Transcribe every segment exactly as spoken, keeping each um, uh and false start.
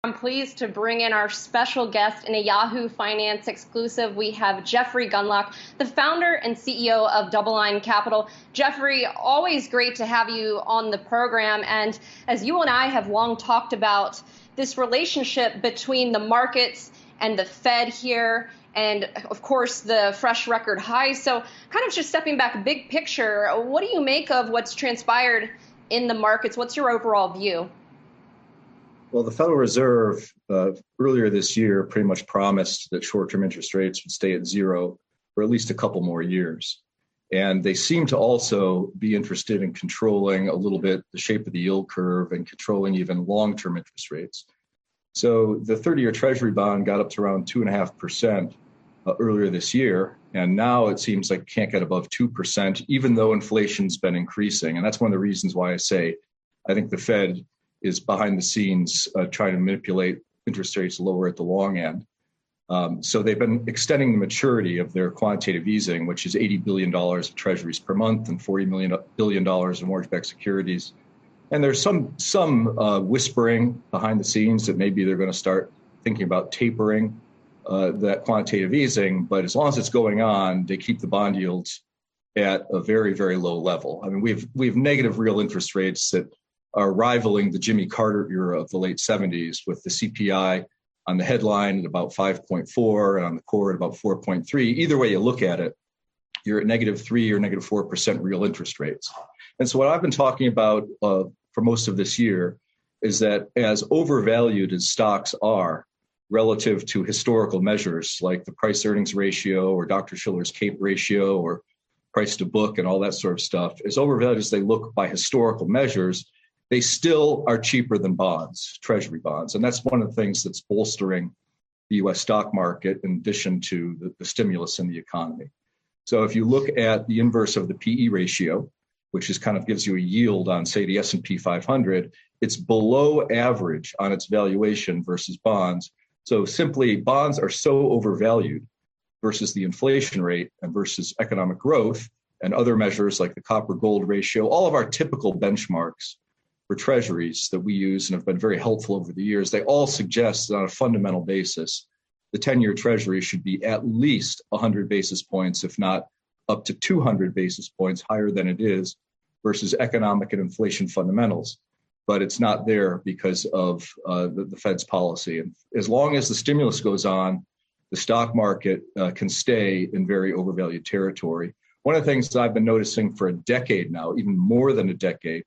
I'm pleased to bring in our special guest in a Yahoo Finance exclusive. We have Jeffrey Gundlach, the founder and C E O of DoubleLine Capital. Jeffrey, always great to have you on the program. And as you and I have long talked about this relationship between the markets and the Fed here, and of course the fresh record highs. So kind of just stepping back, big picture, what do you make of what's transpired in the markets? What's your overall view? Well, the Federal Reserve uh, earlier this year pretty much promised that short-term interest rates would stay at zero for at least a couple more years. And they seem to also be interested in controlling a little bit the shape of the yield curve and controlling even long-term interest rates. So the thirty-year Treasury bond got up to around two point five percent uh, earlier this year. And now it seems like it can't get above two percent, even though inflation's been increasing. And that's one of the reasons why I say I think the Fed is behind the scenes uh, trying to manipulate interest rates lower at the long end. Um, so they've been extending the maturity of their quantitative easing, which is eighty billion dollars of treasuries per month and forty billion dollars of mortgage-backed securities. And there's some some uh, whispering behind the scenes that maybe they're going to start thinking about tapering uh, that quantitative easing. But as long as it's going on, they keep the bond yields at a very, very low level. I mean, we have we have negative real interest rates that are rivaling the Jimmy Carter era of the late seventies, with the C P I on the headline at about five point four and on the core at about four point three. Either way you look at it, you're at negative three or negative four percent real interest rates. And so what I've been talking about uh, for most of this year is that as overvalued as stocks are relative to historical measures like the price earnings ratio or Doctor Schiller's CAPE ratio or price to book and all that sort of stuff, as overvalued as they look by historical measures, they still are cheaper than bonds, treasury bonds. And that's one of the things that's bolstering the U S stock market in addition to the, the stimulus in the economy. So if you look at the inverse of the P E ratio, which is kind of gives you a yield on, say, the S and P five hundred, it's below average on its valuation versus bonds. So simply bonds are so overvalued versus the inflation rate and versus economic growth and other measures like the copper gold ratio, all of our typical benchmarks for treasuries that we use and have been very helpful over the years, they all suggest that on a fundamental basis, the ten-year treasury should be at least one hundred basis points, if not up to two hundred basis points higher than it is versus economic and inflation fundamentals. But it's not there because of uh, the, the Fed's policy. And as long as the stimulus goes on, the stock market uh, can stay in very overvalued territory. One of the things that I've been noticing for a decade now, even more than a decade,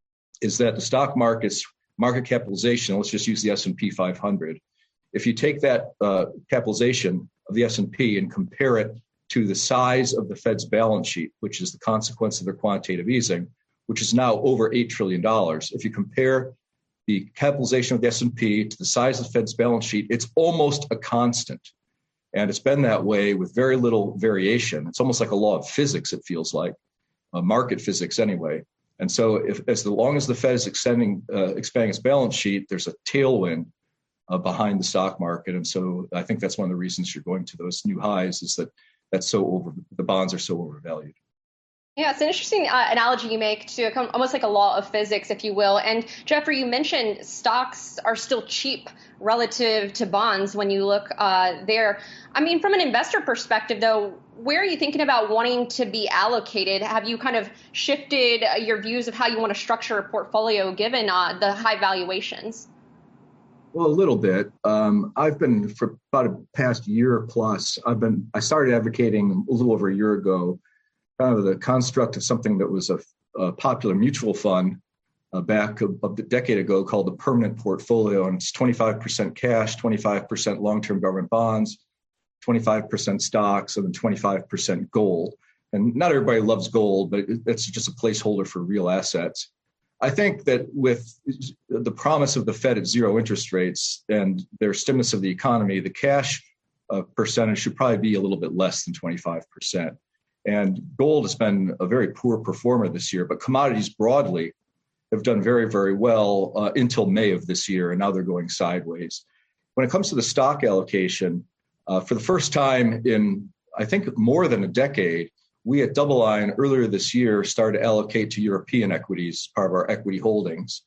is that the stock market's market capitalization, let's just use the S and P five hundred. If you take that uh, capitalization of the S and P and compare it to the size of the Fed's balance sheet, which is the consequence of their quantitative easing, which is now over eight trillion dollars. If you compare the capitalization of the S and P to the size of the Fed's balance sheet, it's almost a constant. And it's been that way with very little variation. It's almost like a law of physics, it feels like, uh, market physics anyway. And so if, as long as the Fed is extending, uh, expanding its balance sheet, there's a tailwind uh, behind the stock market. And so I think that's one of the reasons you're going to those new highs, is that that's so over, the bonds are so overvalued. Yeah, it's an interesting uh, analogy you make to almost like a law of physics, if you will. And Jeffrey, you mentioned stocks are still cheap relative to bonds when you look uh, there. I mean, from an investor perspective, though, where are you thinking about wanting to be allocated? Have you kind of shifted your views of how you want to structure a portfolio given uh, the high valuations? Well, a little bit. Um, I've been, for about a past year plus, I've been, I started advocating a little over a year ago, kind of the construct of something that was a, a popular mutual fund uh, back a, a decade ago called the permanent portfolio. And it's twenty-five percent cash, twenty-five percent long-term government bonds, twenty-five percent stocks, and then twenty-five percent gold. And not everybody loves gold, but it's just a placeholder for real assets. I think that with the promise of the Fed at zero interest rates and their stimulus of the economy, the cash uh, percentage should probably be a little bit less than twenty-five percent. And gold has been a very poor performer this year, but commodities broadly have done very, very well uh, until May of this year, and now they're going sideways. When it comes to the stock allocation, uh, for the first time in, I think, more than a decade, we at DoubleLine earlier this year started to allocate to European equities, part of our equity holdings.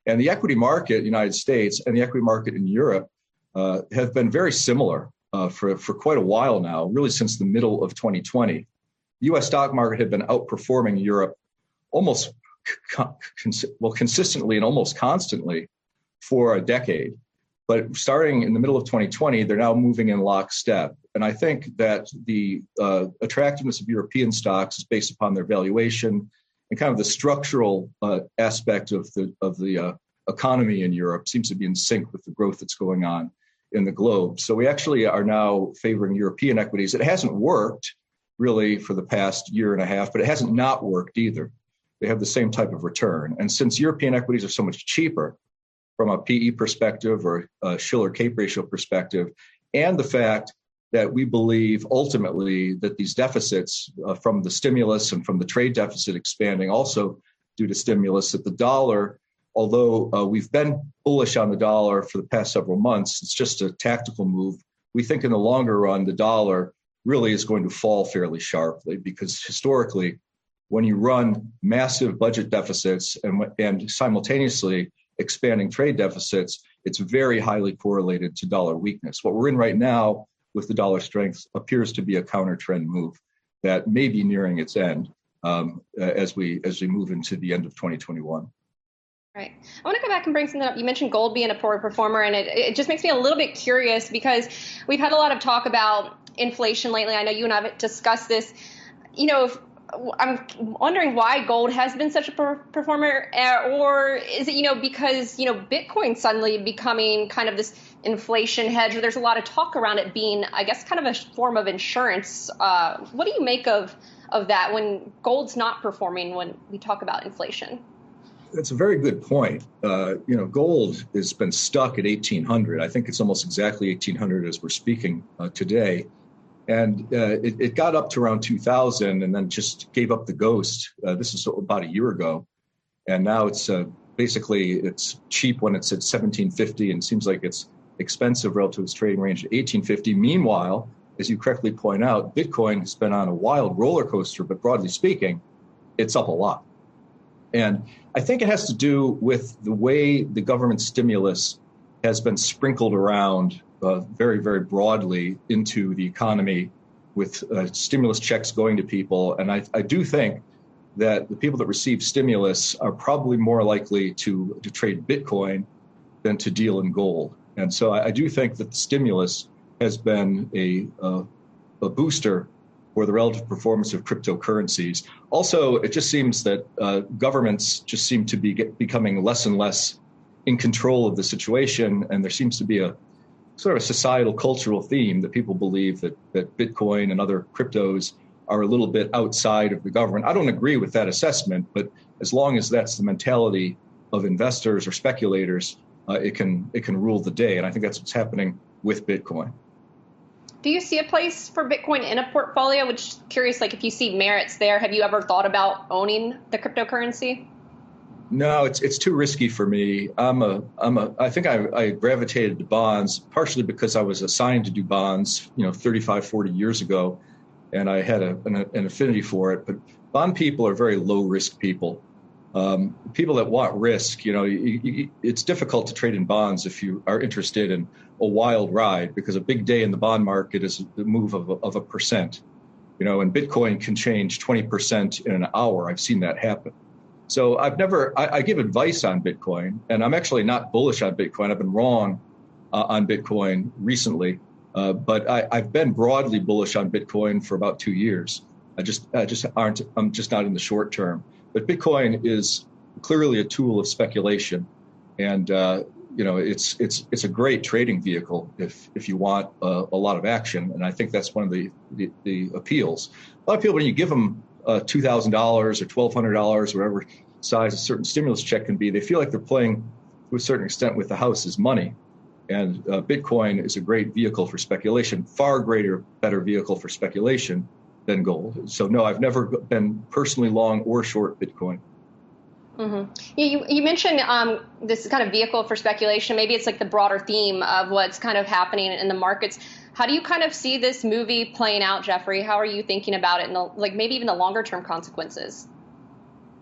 And the equity market in the United States and the equity market in Europe uh, have been very similar uh, for, for quite a while now, really since the middle of twenty twenty. The U S stock market had been outperforming Europe almost con- well consistently and almost constantly for a decade. But starting in the middle of twenty twenty, they're now moving in lockstep. And I think that the uh, attractiveness of European stocks is based upon their valuation and kind of the structural uh, aspect of the of the uh, economy in Europe seems to be in sync with the growth that's going on in the globe. So we actually are now favoring European equities. It hasn't worked really for the past year and a half, but it hasn't not worked either. They have the same type of return. And since European equities are so much cheaper from a P E perspective or a Shiller-Cape ratio perspective, and the fact that we believe ultimately that these deficits uh, from the stimulus and from the trade deficit expanding also due to stimulus, that the dollar, although uh, we've been bullish on the dollar for the past several months, it's just a tactical move. We think in the longer run, the dollar really is going to fall fairly sharply because historically, when you run massive budget deficits and, and simultaneously expanding trade deficits, it's very highly correlated to dollar weakness. What we're in right now with the dollar strength appears to be a counter trend move that may be nearing its end um, as we as we move into the end of twenty twenty-one. Right. I want to go back and bring something up. You mentioned gold being a poor performer, and it, it just makes me a little bit curious because we've had a lot of talk about inflation lately. I know you and I have discussed this. You know, if, I'm wondering why gold has been such a poor performer, uh, or is it, you know, because, you know, Bitcoin suddenly becoming kind of this inflation hedge, or there's a lot of talk around it being, I guess, kind of a form of insurance. Uh, what do you make of, of that when gold's not performing when we talk about inflation? That's a very good point. Uh, you know, gold has been stuck at eighteen hundred. I think it's almost exactly eighteen hundred as we're speaking uh, today. And uh, it, it got up to around two thousand and then just gave up the ghost. Uh, this is about a year ago. And now it's uh, basically it's cheap when it's at seventeen fifty and seems like it's expensive relative to its trading range at eighteen fifty. Meanwhile, as you correctly point out, Bitcoin has been on a wild roller coaster, but broadly speaking, it's up a lot. And I think it has to do with the way the government stimulus has been sprinkled around uh, very, very broadly into the economy with uh, stimulus checks going to people. And I, I do think that the people that receive stimulus are probably more likely to, to trade Bitcoin than to deal in gold. And so I, I do think that the stimulus has been a, uh, a booster for the relative performance of cryptocurrencies. Also, it just seems that uh, governments just seem to be get, becoming less and less in control of the situation. And there seems to be a sort of a societal cultural theme that people believe that, that Bitcoin and other cryptos are a little bit outside of the government. I don't agree with that assessment, but as long as that's the mentality of investors or speculators, uh, it can it can rule the day. And I think that's what's happening with Bitcoin. Do you see a place for Bitcoin in a portfolio? Which curious, like if you see merits there, have you ever thought about owning the cryptocurrency? No, it's it's too risky for me. I'm a I'm a I think I, I gravitated to bonds partially because I was assigned to do bonds, you know, thirty-five, forty years ago, and I had a, an, an affinity for it. But bond people are very low risk people. Um, people that want risk, you know, you, you, it's difficult to trade in bonds if you are interested in a wild ride, because a big day in the bond market is the move of a, of a percent, you know, and Bitcoin can change twenty percent in an hour. I've seen that happen. So I've never, I, I give advice on Bitcoin, and I'm actually not bullish on Bitcoin. I've been wrong uh, on Bitcoin recently, uh, but I, I've been broadly bullish on Bitcoin for about two years. I just, I just aren't, I'm just not in the short term. But Bitcoin is clearly a tool of speculation, and uh, you know it's it's it's a great trading vehicle if if you want a, a lot of action, and I think that's one of the the, the appeals. A lot of people, when you give them uh, two thousand dollars or twelve hundred dollars, whatever size a certain stimulus check can be, they feel like they're playing to a certain extent with the house's money. And uh, Bitcoin is a great vehicle for speculation, far greater, better vehicle for speculation than gold. So no, I've never been personally long or short Bitcoin. Mm-hmm. You, you mentioned um, this kind of vehicle for speculation. Maybe it's like the broader theme of what's kind of happening in the markets. How do you kind of see this movie playing out, Jeffrey? How are you thinking about it, and like maybe even the longer term consequences?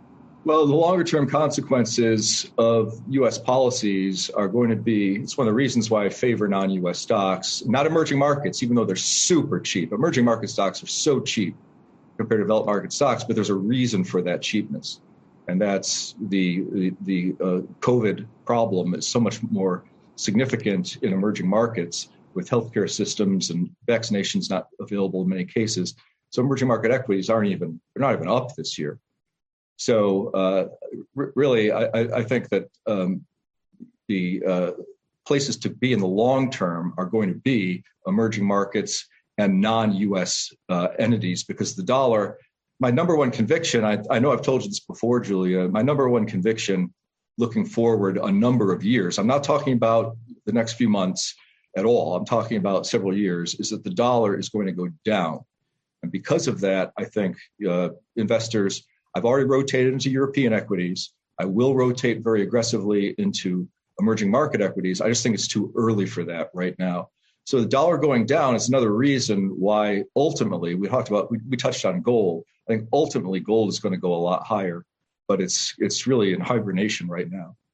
Well, the longer term consequences of U S policies are going to be, it's one of the reasons why I favor non-U S stocks, not emerging markets, even though they're super cheap. Emerging market stocks are so cheap compared to developed market stocks, but there's a reason for that cheapness. And that's the, the, the uh, COVID problem is so much more significant in emerging markets with healthcare systems and vaccinations not available in many cases. So emerging market equities aren't even, they're not even up this year. So uh, r- really, I, I think that um, the uh, places to be in the long term are going to be emerging markets and non-U S uh, entities, because the dollar, my number one conviction, I, I know I've told you this before, Julia, my number one conviction looking forward a number of years, I'm not talking about the next few months at all, I'm talking about several years, is that the dollar is going to go down. And because of that, I think uh, investors, I've already rotated into European equities. I will rotate very aggressively into emerging market equities. I just think it's too early for that right now. So the dollar going down is another reason why ultimately, we talked about, we, we touched on gold. I think ultimately gold is going to go a lot higher, but it's it's really in hibernation right now.